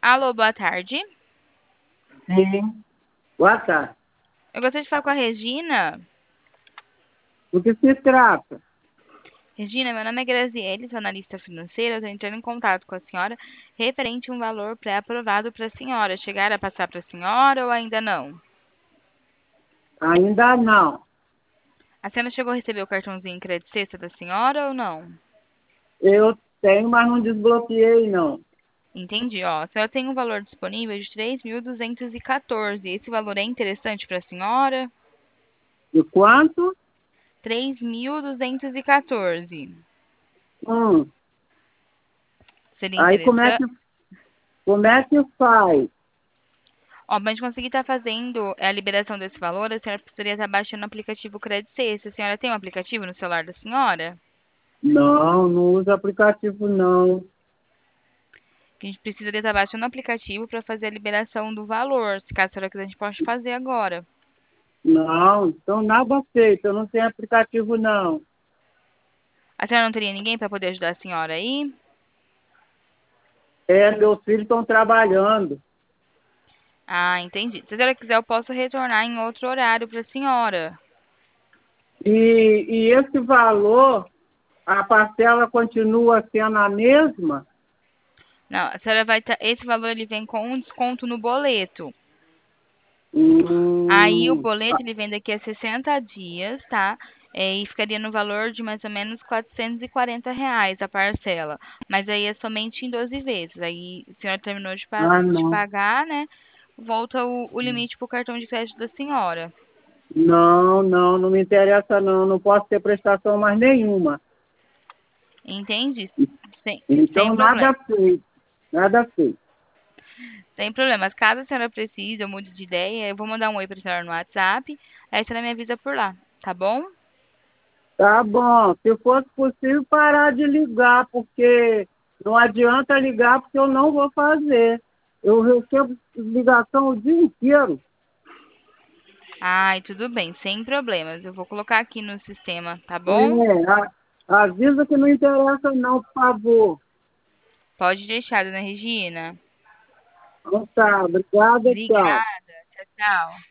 Alô, boa tarde. Sim. Boa tarde. Eu gostaria de falar com a Regina. O que se trata? Regina, meu nome é Graziele, sou analista financeira. Estou entrando em contato com a senhora referente a um valor pré-aprovado para a senhora. Chegaram a passar para a senhora ou ainda não? Ainda não. A senhora chegou a receber o cartãozinho crédito sexta da senhora ou não? Eu tenho, mas não desbloqueei, não. Entendi, ó. A senhora tem um valor disponível de 3.214. Esse valor é interessante para a senhora? E quanto? 3.214. Hum. Seria Aí interessante? como é que faz? Ó, pra gente conseguir estar fazendo a liberação desse valor, a senhora precisaria estar baixando o aplicativo Credit Sexta. A senhora tem um aplicativo no celular da senhora? Não, não uso aplicativo, não. Que a gente precisaria estar baixando o aplicativo para fazer a liberação do valor. Se caso a senhora quiser, a gente pode fazer agora. Não, então nada feito. Eu não tenho aplicativo, não. A senhora não teria ninguém para poder ajudar a senhora aí? Meus filhos estão trabalhando. Ah, entendi. Se a senhora quiser, eu posso retornar em outro horário para a senhora. E esse valor, a parcela continua sendo a mesma? Não, a senhora vai estar. Esse valor ele vem com um desconto no boleto. Aí o Hum. boleto ele vem daqui a 60 dias, tá? E ficaria no valor de mais ou menos R$ 440 a parcela. Mas aí é somente em 12 vezes. Aí a senhora terminou Ah, de não. pagar, né? Volta o limite para o cartão de crédito da senhora. Não, não, não me interessa, não. Não posso ter prestação mais nenhuma. Entende? Sem Então, problema. nada feito. Nada feito. Sem problemas. Caso a senhora precise, eu mude de ideia, eu vou mandar um oi para a senhora no WhatsApp. Aí a senhora me avisa por lá, tá bom? Tá bom. Se fosse possível, parar de ligar, porque não adianta ligar, porque eu não vou fazer. Eu recebo ligação o dia inteiro. Ai, tudo bem, sem problemas. Eu vou colocar aqui no sistema, tá bom? É, avisa que não interessa, não, por favor. Pode deixar, dona Regina. Então tá, obrigada, tchau. Obrigada. Tchau, tchau.